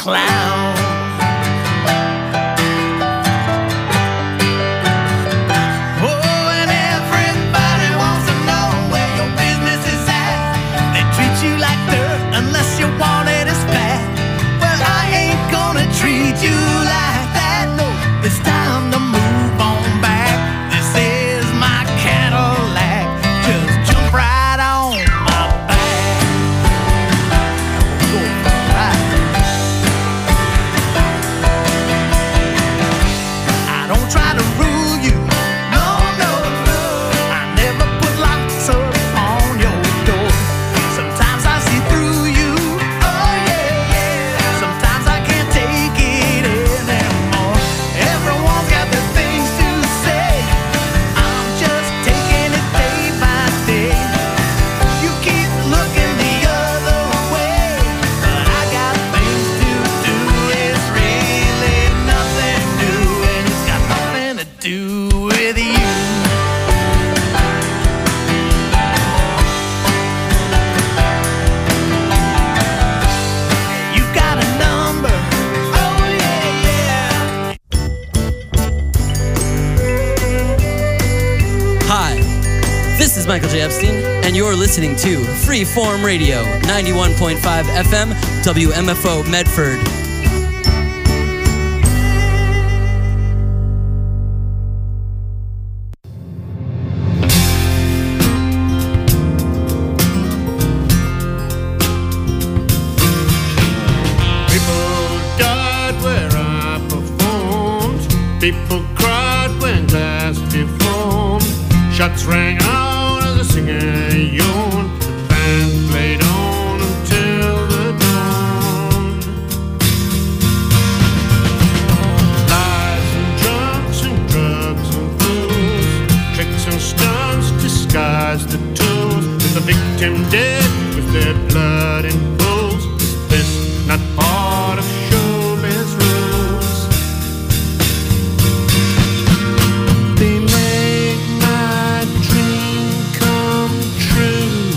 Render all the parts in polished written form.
clown. Oh, and everybody wants to know where your business is at. They treat you like dirt unless you want it as bad. Well, I ain't gonna treat you like that. No, it's time to move on back. This is my Cadillac. Just jump right on my back. Go for a ride. I don't try to rule you. No, no, no. I never put locks up on your door. Sometimes I see through you. Oh, yeah, yeah. Sometimes I can't take it anymore. Everyone's got their things to say. I'm just taking it day by day. You keep looking the other way, but I got things to do. It's really nothing new, and it's got nothing to do with you. You got a number. Oh, yeah, yeah. Hi, this is Michael J. Epstein, and you're listening to Freeform Radio, 91.5 FM, WMFO Medford. People died where I performed. People cried when glass deformed. Shots rang out as the singer yawned. The band played on until the dawn. Lies and drunks and drugs and fools, tricks and stunts disguised the tools. With the victim dead, with their blood in pools. Is this not part of showbiz rules? They make my dream come true.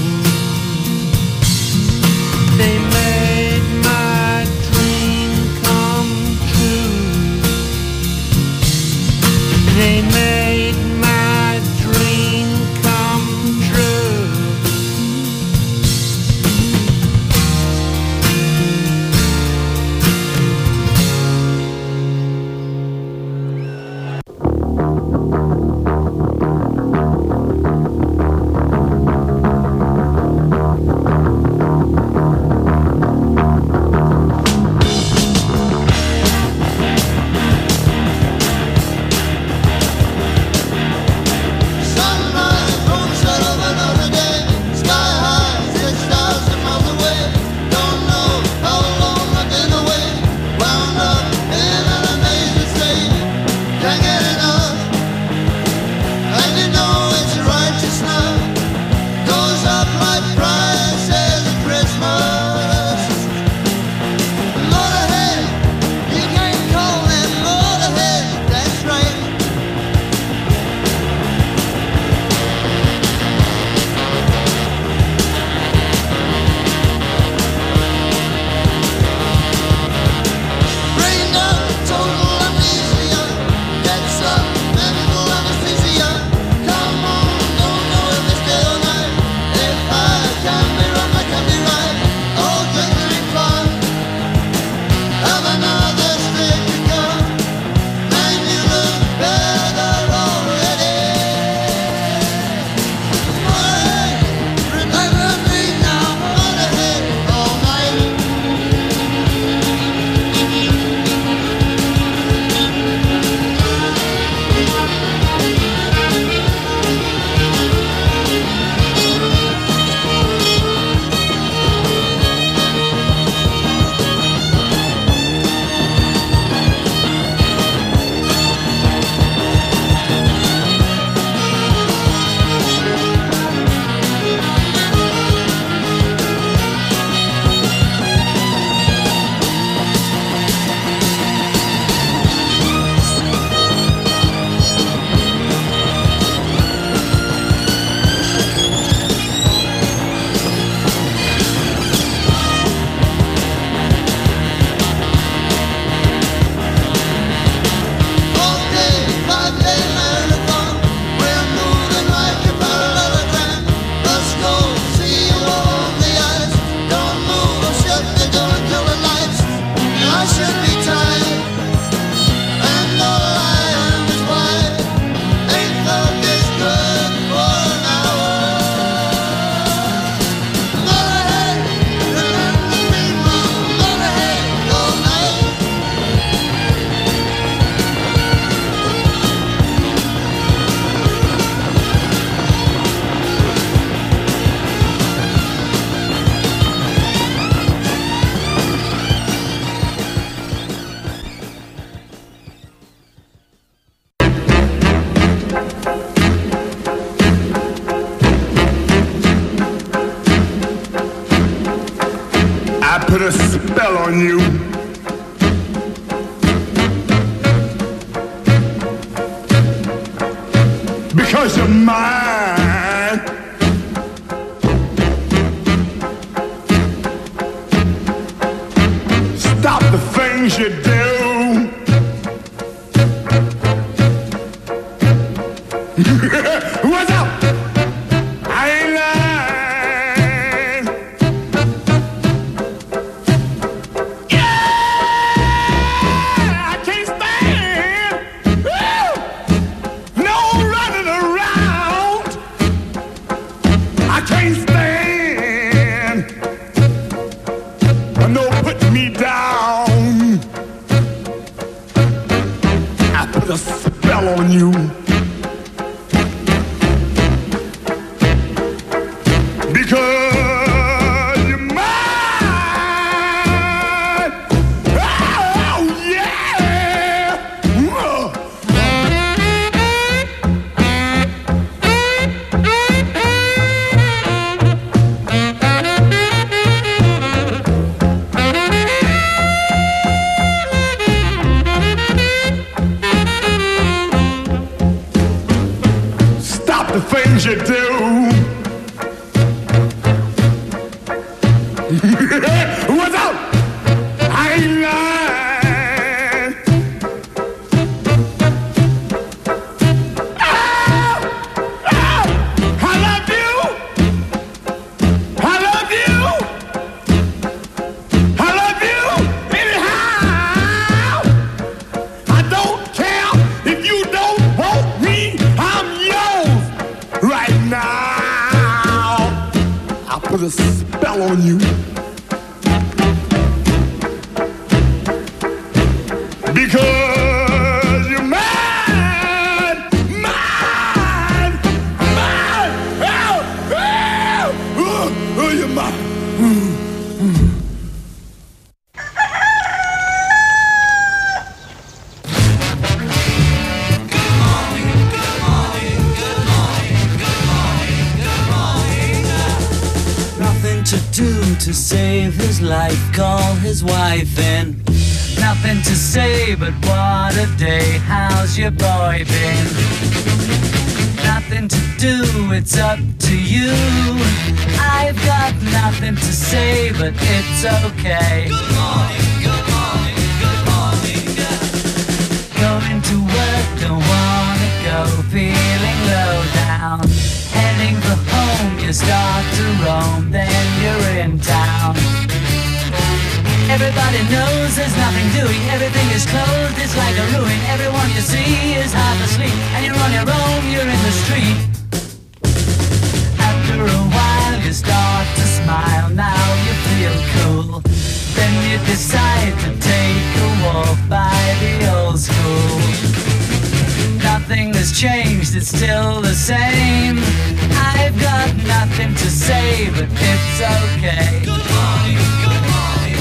a spell on you. Because you're mine. Stop the things you do. What's up? I ain't lying. Yeah, I can't stand. Woo! No running around. I can't stand. No putting me down. I put a spell on you. Because you're mine. Oh, yeah. Stop the things you do. What's up? I ain't lying. I love you. I love you. I love you anyhow. I don't care if you don't want me. I'm yours right now. I put a spell on you. Because you're mine, mine, mine. Oh, you're mine. Nothing to do to save his life, call his wife in. Nothing to say but what a day, how's your boy been? Nothing to do, it's up to you. I've got nothing to say but it's okay. Good morning, good morning, good morning. Going to work, don't wanna go, feeling low down. Heading for home, you start to roam, then you're in town. Everybody knows there's nothing doing, everything is closed, it's like a ruin. Everyone you see is half asleep, and you're on your own, you're in the street. After a while you start to smile, now you feel cool. Then you decide to take a walk by the old school. Nothing has changed, it's still the same. I've got nothing to say, but it's okay. Good morning, good morning.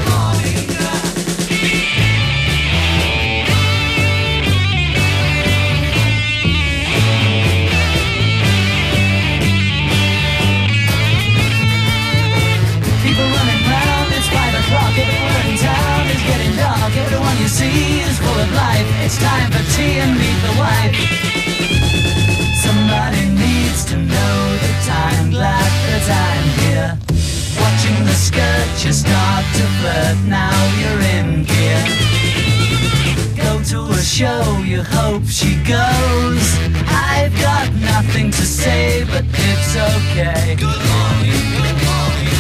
Everywhere in town is getting dark. Everyone you see is full of life. It's time for tea and meet the wife. Somebody needs to know the time. Glad that I'm here. Watching the skirt, you start to flirt. Now you're in gear. Go to a show, you hope she goes. I've got nothing to say, but it's okay. Good morning, good morning.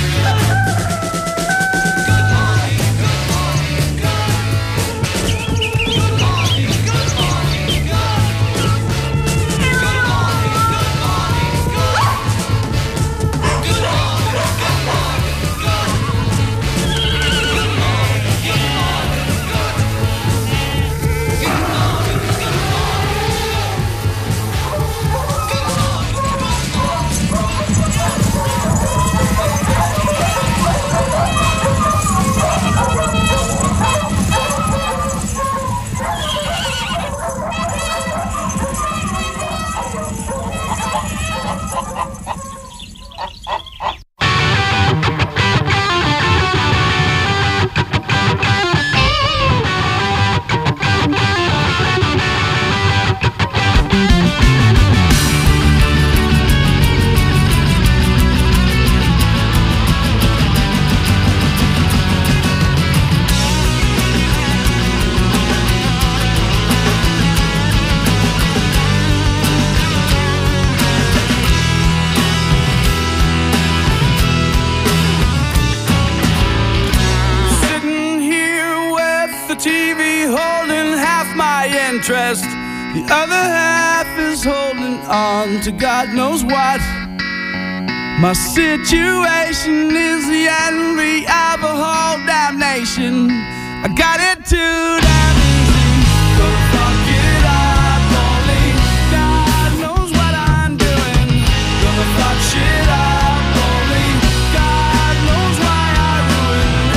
TV holding half my interest. The other half is holding on to God knows what. My situation is the envy of a whole damnation. I got it too damn easy. Gonna fuck it up, only God knows what I'm doing. Gonna fuck shit up, only God knows why I ruined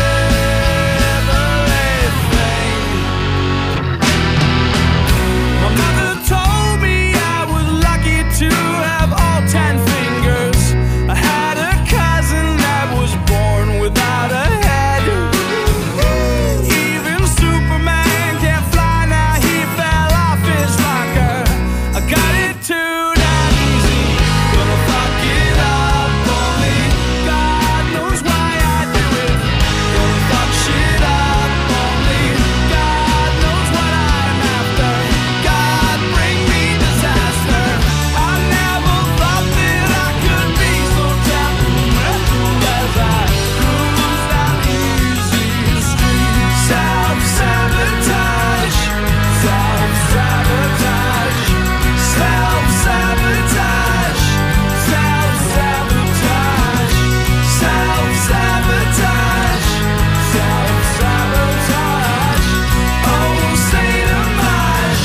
everything. My mother told me I was lucky to have all 10 fingers. I had a cousin that was born without a head. Even Superman can't fly now, he fell off his rocker. I got it too damn easy. Gonna fuck it up, only God knows why I do it. Gonna fuck shit up, only God knows what I'm after. God bring me disaster. I never thought that I could be so temperamental as I cruise down easy street. Self-sabotage, self-sabotage, self-sabotage, self-sabotage, self-sabotage, self-sabotage. Oh, say the much,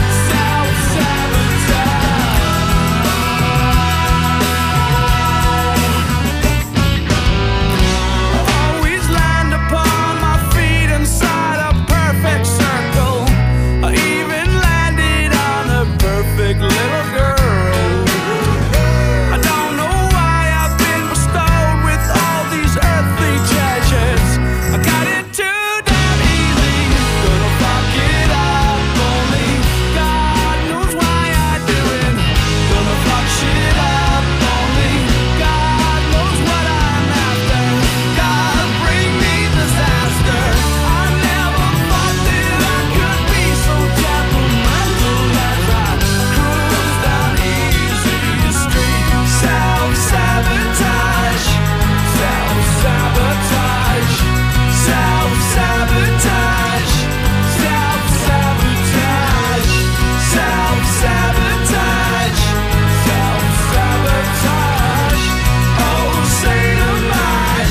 always land upon my feet inside a perfect circle. I even landed on a perfect little girl. I don't know why I've been bestowed with all these earthly treasures. I got it too damn easy. Gonna fuck it up, only God knows why I do it. Gonna fuck shit up, only God knows what I'm after. God bring me disaster. I never thought that I could be so temperamental as I cruise down easy street. Self-sabotage, self-sabotage, self-sabotage, self-sabotage, self-sabotage, self-sabotage. Oh, say the much,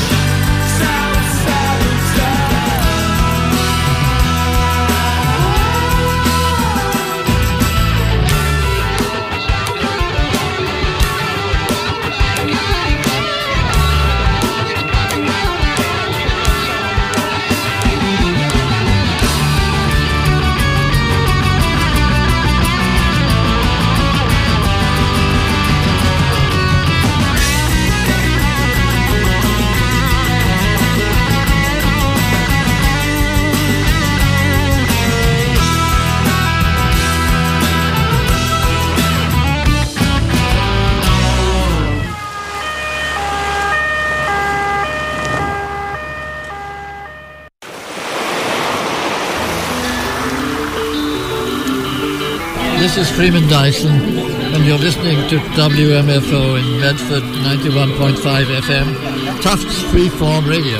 This is Freeman Dyson, and you're listening to WMFO in Medford 91.5 FM, Tufts Freeform Radio.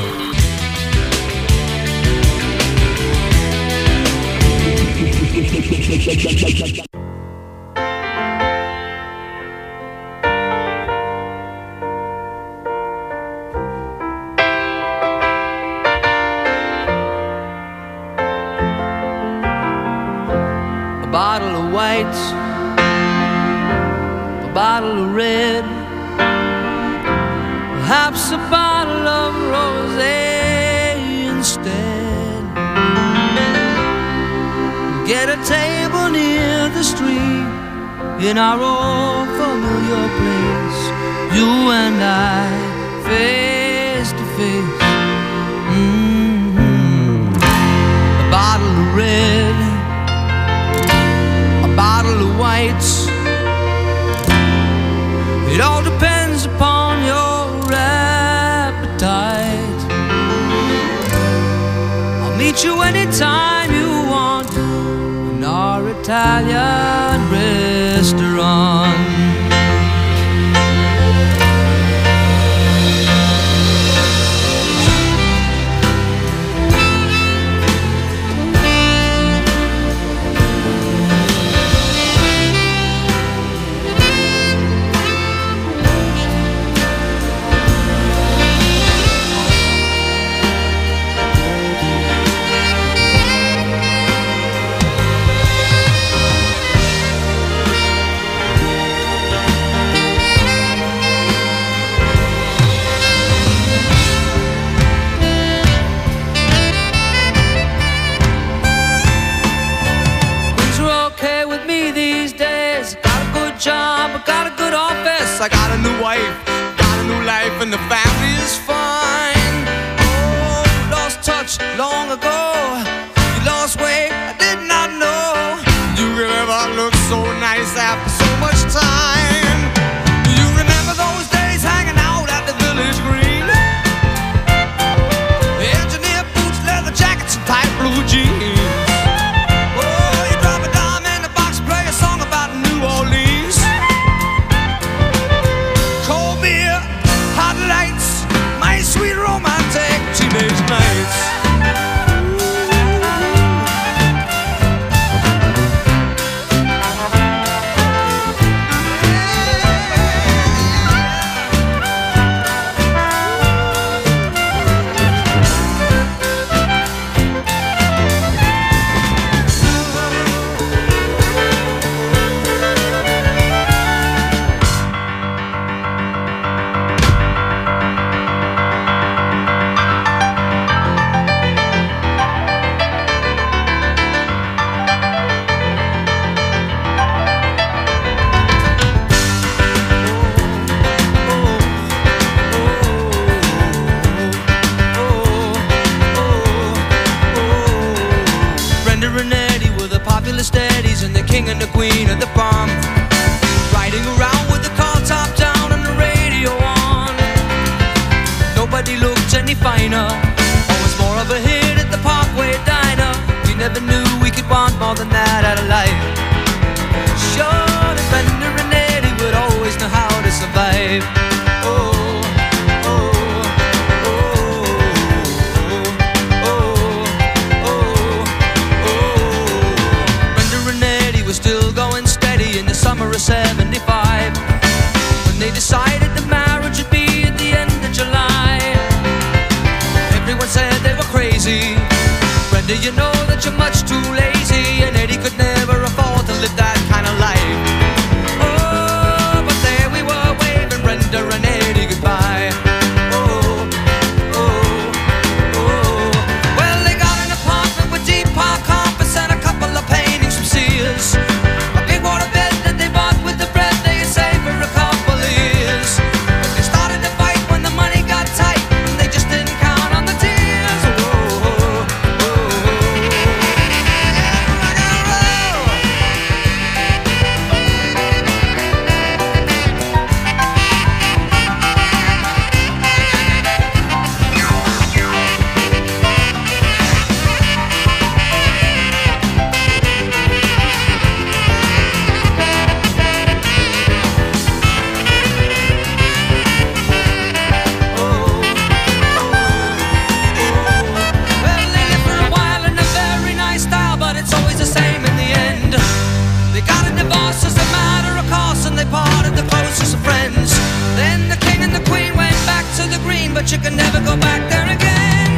A bottle of white, a bottle of red, perhaps a bottle of rosé instead. Get a table near the street in our old familiar place, you and I, face to face. A bottle of red, bottle of whites. It all depends upon your appetite. I'll meet you anytime you want in our Italian restaurant. long ago. You lost weight, I did not know. You could ever look so nice after so much time. Do you remember those days hanging out at the village green? Engineer boots, leather jackets, and tight blue jeans. Oh, you drop a dime in the box, play a song about New Orleans. Cold beer, hot lights, my sweet romantic teenage nights. Steadies and the king and the queen of the bomb, riding around with the car top down and the radio on. Nobody looked any finer, always more of a hit at the Parkway Diner. We never knew we could want more than that out of life. Sure, the Fender and Eddie would always know how to survive. Summer of '75, when they decided the marriage would be at the end of July. Everyone said they were crazy. Brenda, you know that you're much too lazy, and Eddie could never afford to live that kind of life. Oh, but there we were waving Brenda and Eddie goodbye. Well, they got an apartment with deep park carpets and a couple of paintings from Sears. A big water bed with the bread they had saved for a couple of years. But they started to fight when the money got tight, and they just didn't count on the tears. But you can never go back there again.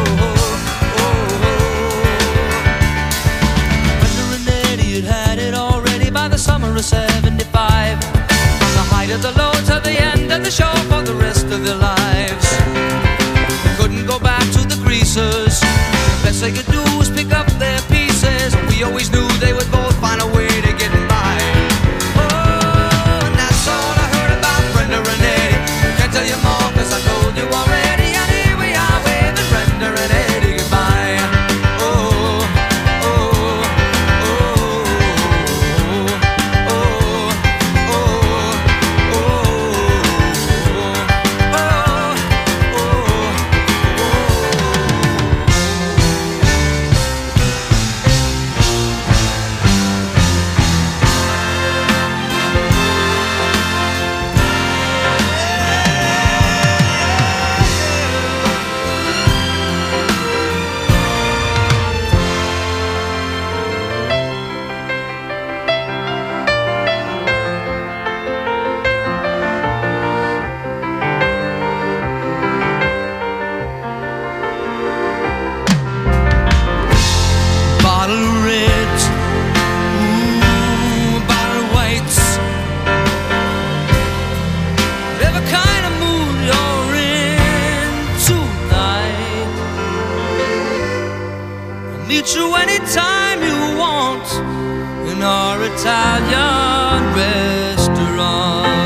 Brenda and Eddie had had it already by the summer of '75. From the height of the low to the end of the show for the rest of their lives. They couldn't go back to the greasers. The best they could do was pick up their pieces. We always knew they would both find a way to get by. Oh, and that's all I heard about Brenda and Eddie. Can't tell you more 'cause I told you already. And here we are waving Brenda and Eddie goodbye. meet you anytime you want in our Italian restaurant.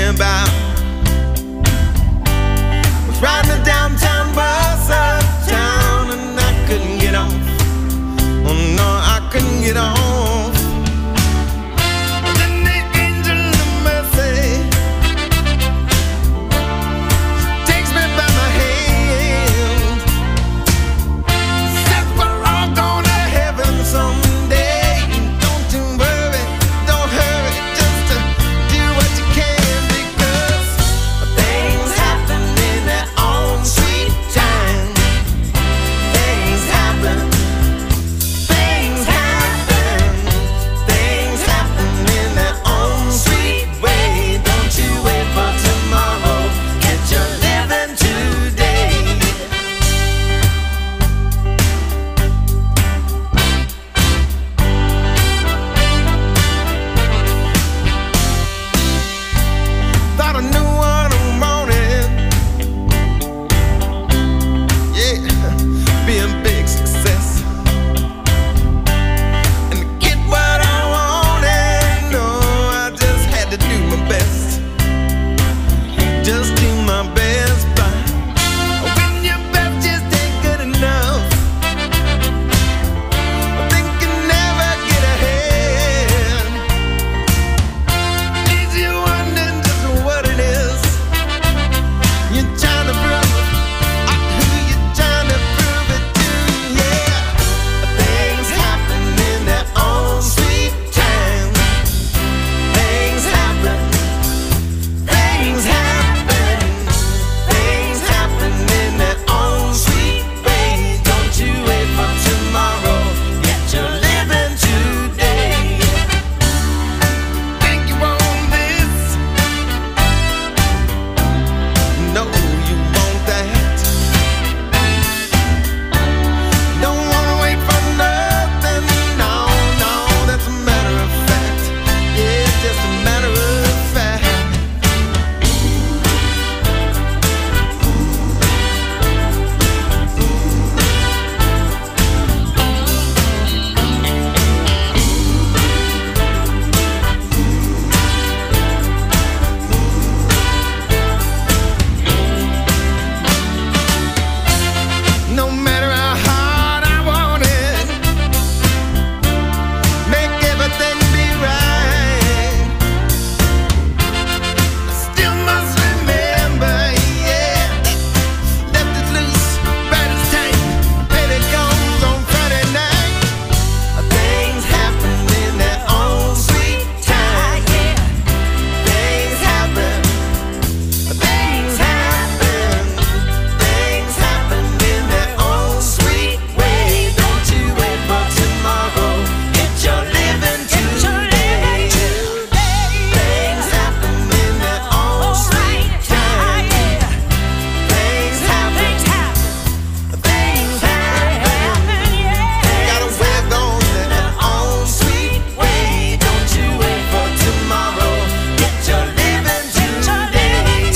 about. Was riding the downtown bus uptown and I couldn't get off. Oh no, I couldn't get off. Then the angel of mercy takes me by my hand, says we're all going to heaven someday. Don't you worry, don't hurry, just do what you can, because things happen in their own sweet time. Things happen. Things happen. Things happen in their own sweet way. Don't you wait for tomorrow. Get your living today. Thought I knew what I wanted. Yeah, be a big success. And to get what I wanted, no, I just had to do my best. Just do my best, but when your best just ain't good enough, I think you never get ahead. Leaves you wondering just what it is you're trying to prove, who you're trying to prove it to. Yeah, things happen in their own sweet time. Things happen. Things happen. Things happen in their own sweet way. Don't you wait for tomorrow. Get your living today. Think you want this? No, you want that. Don't wanna wait for nothing. No, no, that's a matter of fact. Yeah, it's just a matter of fact. No matter how hard I want it, make everything be right. I still must remember, yeah, that left it loose, right as tight. Payday comes on Friday night. Things happen in their own sweet time. Things happen. Things happen. Things happen in their own sweet way. Don't you wait for tomorrow. Get your living today. Things happen in their own sweet time. Things happen. Things happen. Gotta wear those in their own sweet way. Don't you wait for tomorrow. Get your living today.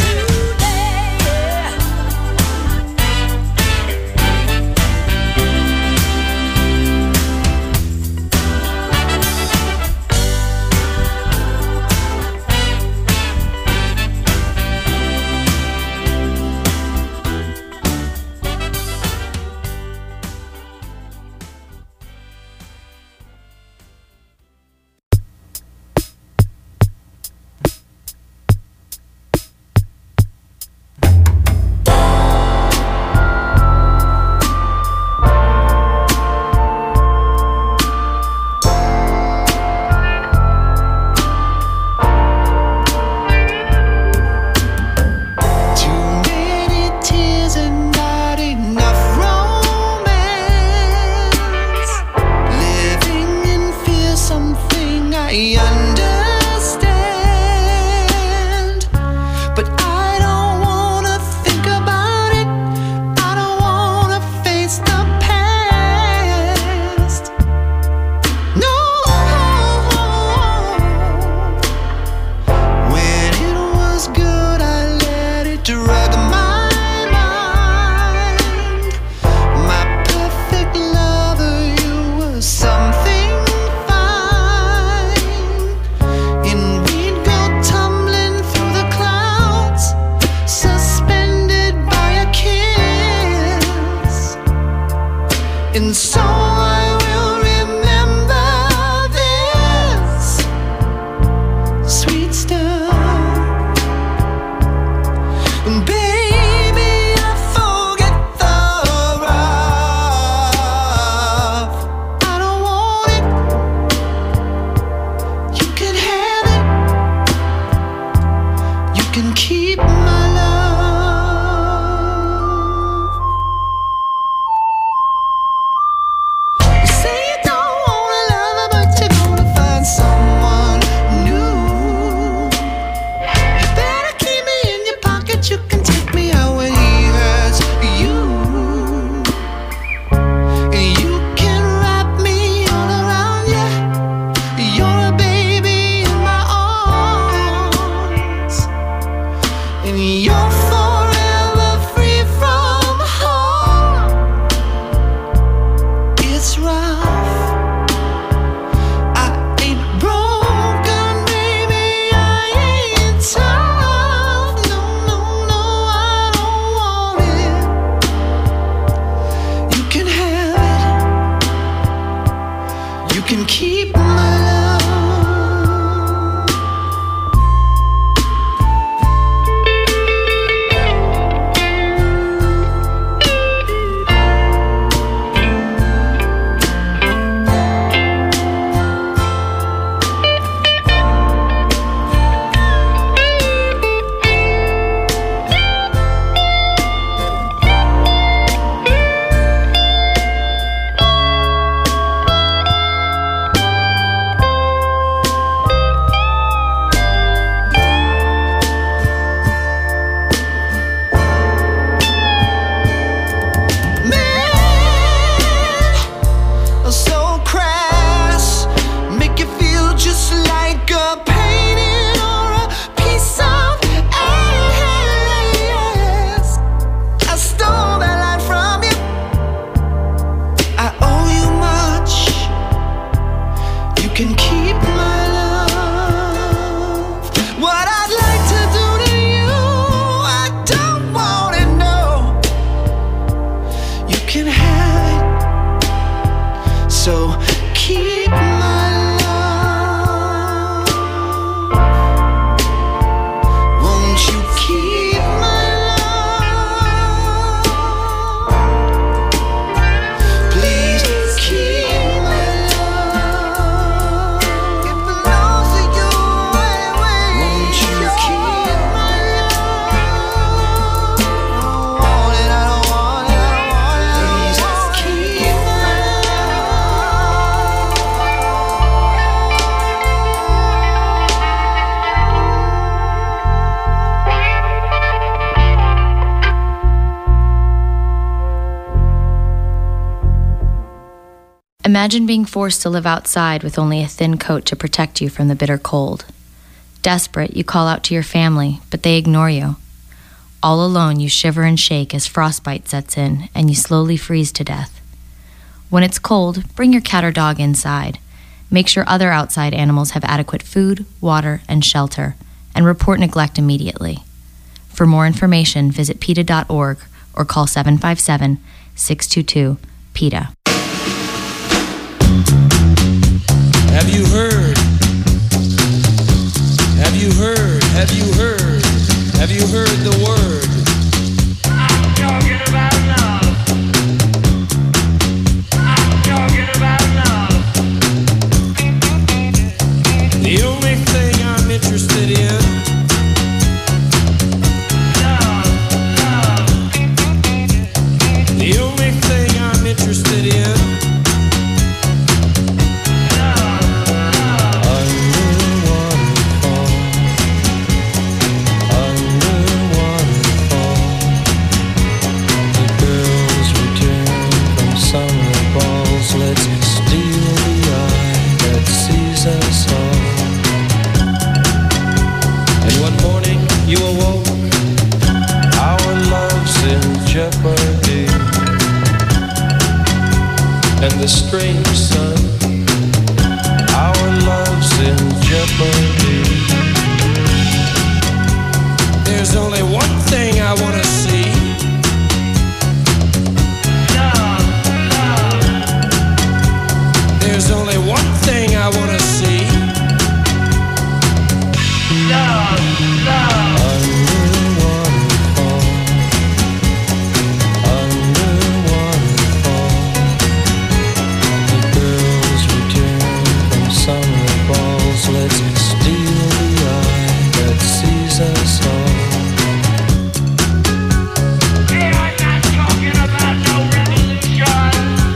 Too many tears and not enough romance. Living in fear, something I understand. But I don't wanna think about it. I don't wanna face the past. No. When it was good, I let it drag my mind. My perfect lover, you were something fine. Imagine being forced to live outside with only a thin coat to protect you from the bitter cold. Desperate, you call out to your family, but they ignore you. All alone, you shiver and shake as frostbite sets in, and you slowly freeze to death. When it's cold, bring your cat or dog inside. Make sure other outside animals have adequate food, water, and shelter, and report neglect immediately. For more information, visit PETA.org or call 757-622-PETA. Have you heard? Have you heard? Have you heard? Have you heard the word? I'm talking about love. I'm talking about love. The only thing I'm interested in. Love, love. The only thing I'm interested in. You awoke, our love's in jeopardy, and the strange sun, our love's in jeopardy. There's only one thing I want to see. Love, love. There's only one thing I want to see. Love, love. Let's steal the eye that sees us all. Hey, I'm not talking about no revolution.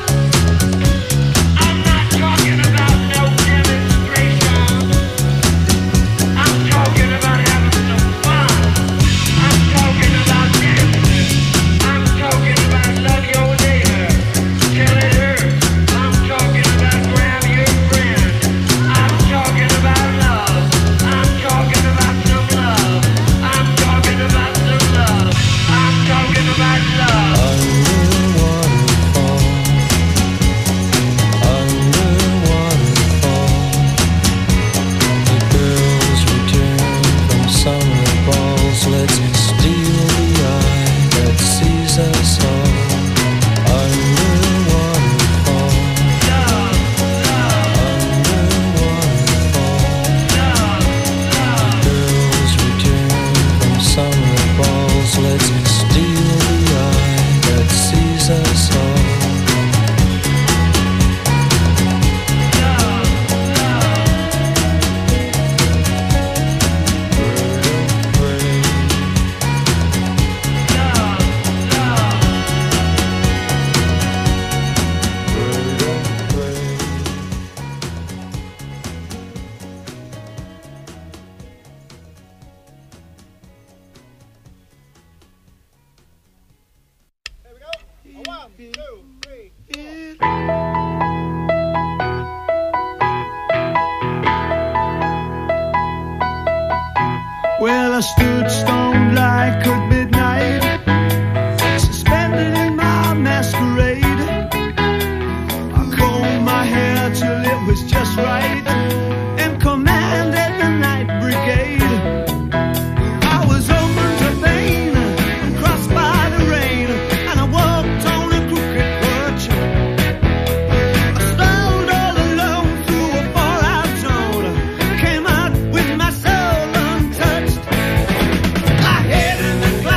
I'm not talking about no demonstration. I'm talking about having some fun. I'm talking about dancing. I'm talking about love your neighbor. Tell it hurts. I'm talking about grab your friend. I'm talking about love. I'm talking about some love. I'm talking about some love. I'm talking about love. Under waterfall. Under waterfall. The girls return from summer balls. Let's steal the eye that sees us all. Under waterfall. Love, love. Girls return from summer balls. Let's steal the eye that sees us all. Bird of prey. Bird of prey. Well, I stood stone like at midnight, suspended in my masquerade. I combed my hair till it was just right, and commanded the night brigade. I was open to pain, and crossed by the rain, and I walked on a crooked crutch. I strolled all alone through a far-out zone, came out with my soul untouched. I hid in the clouds.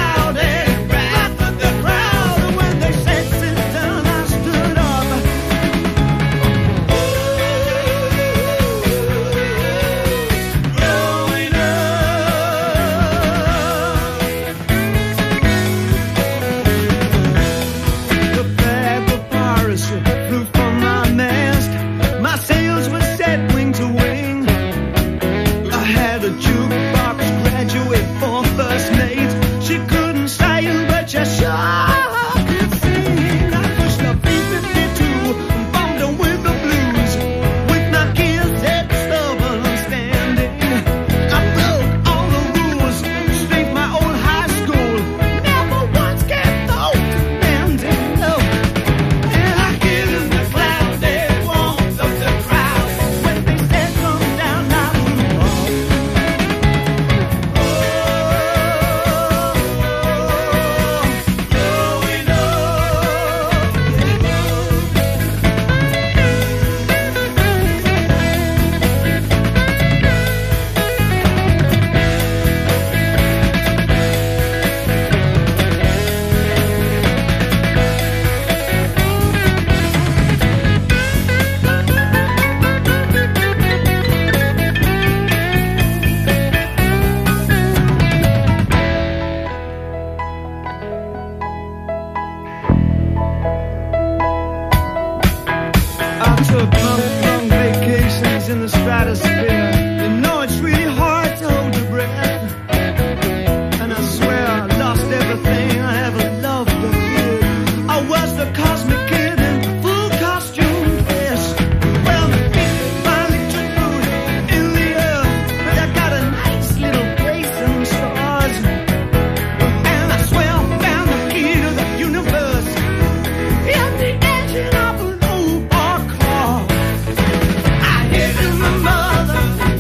atmosphere. You know it's really hard to hold your breath. And I swear I lost everything I ever loved or feared. I was the cosmic kid in full costume, yes. Well, it finally took root in the earth. But I got a nice little place in the stars. And I swear I found the key to the universe in the engine of an old car. I hid in my mother.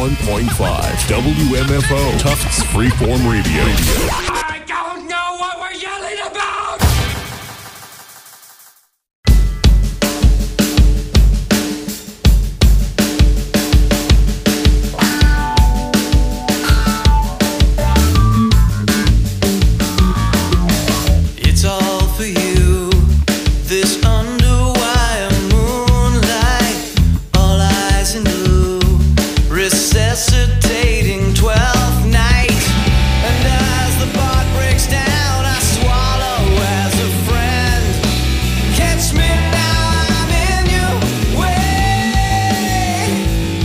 91.5 WMFO Tufts Freeform Radio. I don't know what we're yelling about! It's all for you, this underwire moonlight, all eyes in blue, resuscitating 12th night. And as the bar breaks down, I swallow as a friend. Catch me now, I'm in your way.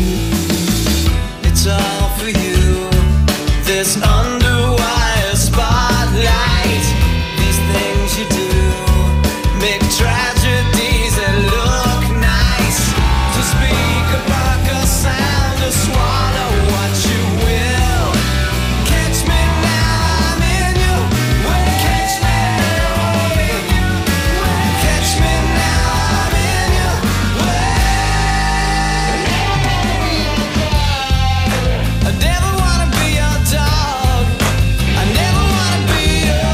It's all for you, this underwire spotlight. These things you do make tragedies that look nice. To speak a barker sound, to swallow what you will. Catch me now, I'm in your way. Catch me now, I'm in your way. Catch me now, I'm in your way. I never wanna be your dog. I never wanna be your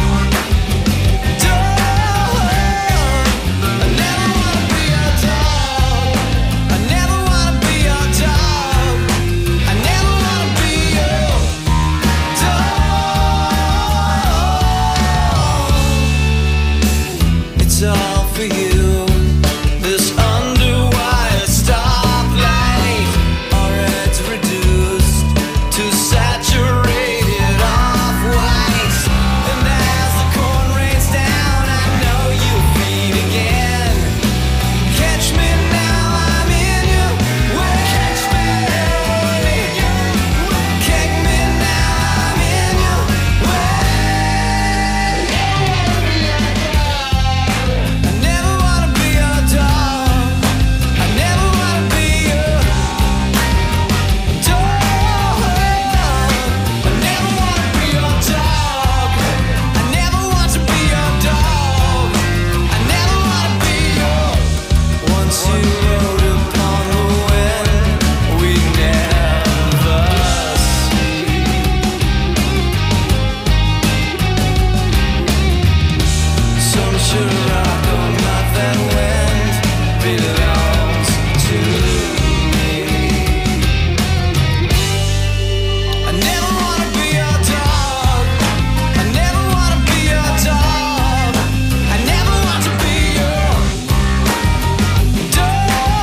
dog. I never wanna be your dog. I never wanna be your dog. I never wanna be your dog. It's all for you, this underwire stoplight. Our heads reduced to saturated off-white. And as the corn rains down, I know you'll feed again. Catch me now, I'm in your way. Catch me now, I'm in your way. Catch me now, I'm in your way. I never wanna be your dog. I never wanna be your dog. I never wanna be your dog. I never want to be your dog. I never wanna be your. Once you rode upon the wind, we never see. Some should rock on not that wind belongs to me. I never wanna be your dog. I never wanna be your dog. I never want to be your dog.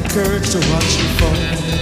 record to watch you fall.